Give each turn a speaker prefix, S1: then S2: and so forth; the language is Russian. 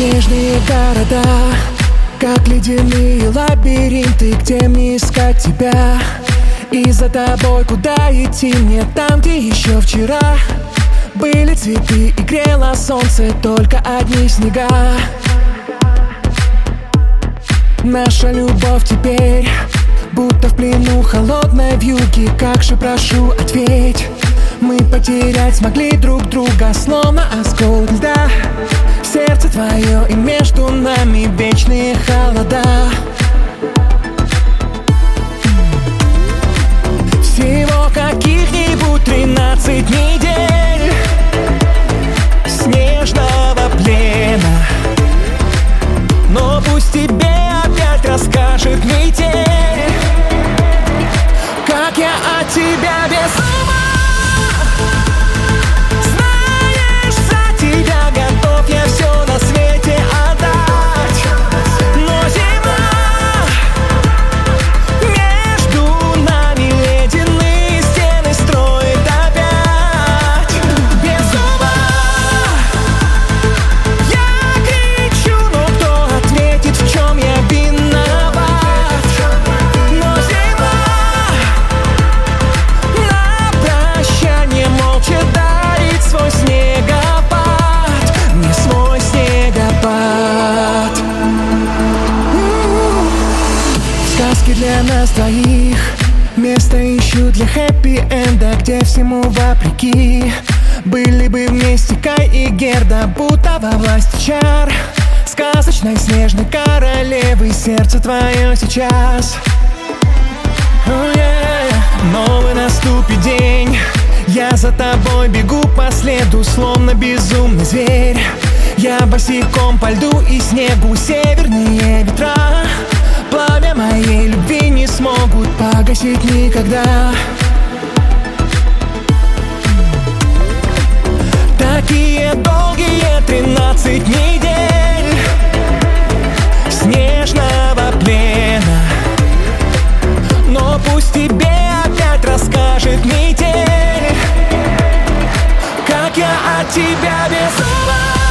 S1: Снежные города, как ледяные лабиринты, где мне искать тебя? И за тобой куда идти мне, там, где еще вчера были цветы и грело солнце, только одни снега. Наша любовь теперь будто в плену холодной вьюги. Как же прошу, ответь, мы потерять смогли друг друга, словно осколок льда. Сердце твое, и между нами вечные холода. Всего каких-нибудь 13 недель снежного плена, но пусть тебе опять расскажет метель, как я от тебя без ума. Знаешь, за тебя готов я все на свете отдать, но зима между нами ледяные стены строит опять. Без ума я кричу, но кто ответит, в чем я виноват? Но зима на прощание молча дарит свой снегопад, мне свой снегопад. Сказки для нас двоих место ищут для хэппи-энда, где всему вопреки были бы вместе Кай и Герда, будто во власти чар сказочной снежной королевы. Сердце твое сейчас, новый наступит день, я за тобой бегу по следу, словно безумный зверь. Я босиком по льду и снегу, северные ветра пламя моей любви не смогут погасить никогда. Такие долгие 13 недель снежного плена, но пусть тебе опять расскажет метель, как я от тебя без ума.